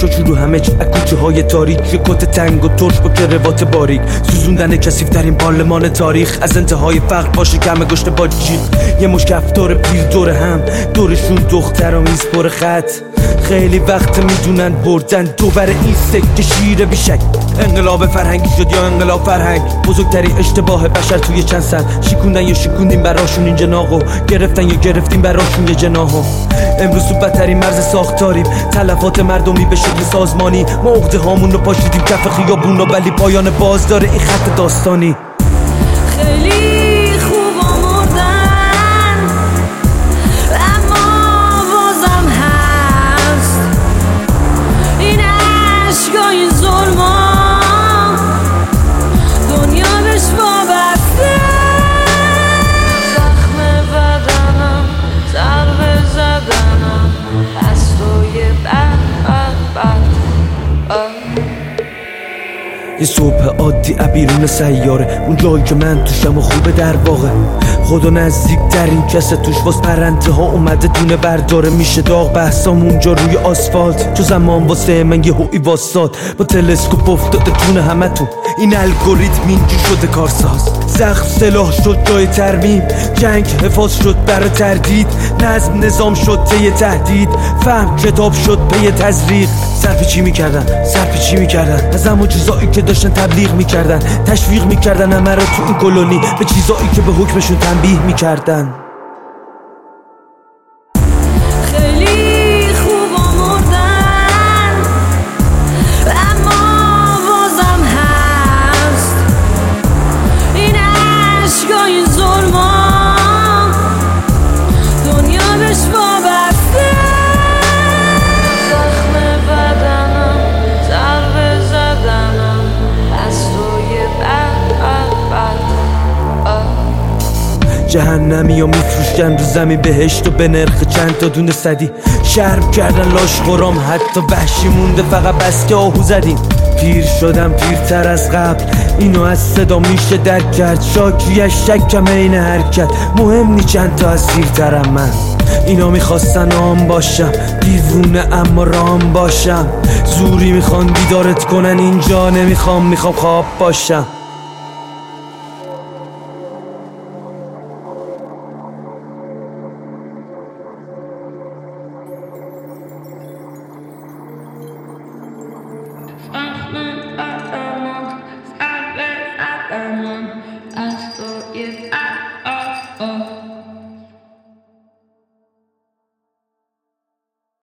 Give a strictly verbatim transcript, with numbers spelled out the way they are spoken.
شد رو همه چی کوچه های تاریک، یه کت تنگ و ترش با کروات باریک، سوزوندن کثیف ترین پارلمان تاریخ، از انتهای فقر باشه کم گشت با جیغ، یه مش کفتار پیر دور هم، دورشون دختر و میز پر خط، خیلی وقت میدونن بردن دوباره این سکه شیر بیشک. انقلاب فرهنگی شد یا انقلاب فرهنگ، بزرگتری اشتباه بشر توی چند سال، شکوندن یا شکوندیم براشون این جناقو، گرفتن یا گرفتیم براشون یه جناحو. امروز تو بدترین مرز ساختاریم، تلفات مردمی به شکل سازمانی، ما عقده هامون رو پاشیدیم کف خیابونا، ولی پایان باز داره این خط داستانی. خیلی خوب آمردن اما بازم هست این عشقا، این ظلما، دنیا بهش وابسته. زخم بدنم، ضربه زدنم، دستای بد بد بد. یه صبح عادی ابیرون سیاره، اون جایی که من توشم و خوبه در واقع، خدا نزدیک در این کسه توش واس پرنده ها اومده دونه برداره، میشه داغ بحثام اونجا روی آسفالت، چو زمان واسه من یه هوی واساد، با تلسکوپ افتاده جون همه تون، این الگوریتم اینجور شده کارساز، زخم سلاح شد جای ترمیم، جنگ حفاظ شد برای تردید، نظم نظام شد طی تهدید، فهم کتاب شد پی تزریق، سرپیچی میکردن سرپیچی میکردن از همون چیزایی که داشتن تبلیغ میکردن، تشویق میکردن همه رو تو این کلونی به چیزایی که به حکمشون تنبیه میکردن. خیلی خوب آمردن اما بازم هست این عشقا، این ظلما، دنیا بهش وابسته. زخم بدنم، ضربه زدنم، دستای بد بد بد. جهنمی و میفروشن رو زمین بهشت و به نرخ چند تا دونه صدی، شرم کردن لاش غرام، حتی وحشی مونده فقط بس که آهو زدیم. پیر شدم پیرتر از قبل، اینو از صدا میشه درک کرد، شاکیش شکم این حرکت، مهم نی چند تا از سیرترم من، اینا میخواستن آم باشم، دیوونه اما رام باشم، زوری میخوان بیدارت کنن، اینجا نمیخوام، میخوام خواب باشم. Zachmy, Adamant, Zachmy, Adamant,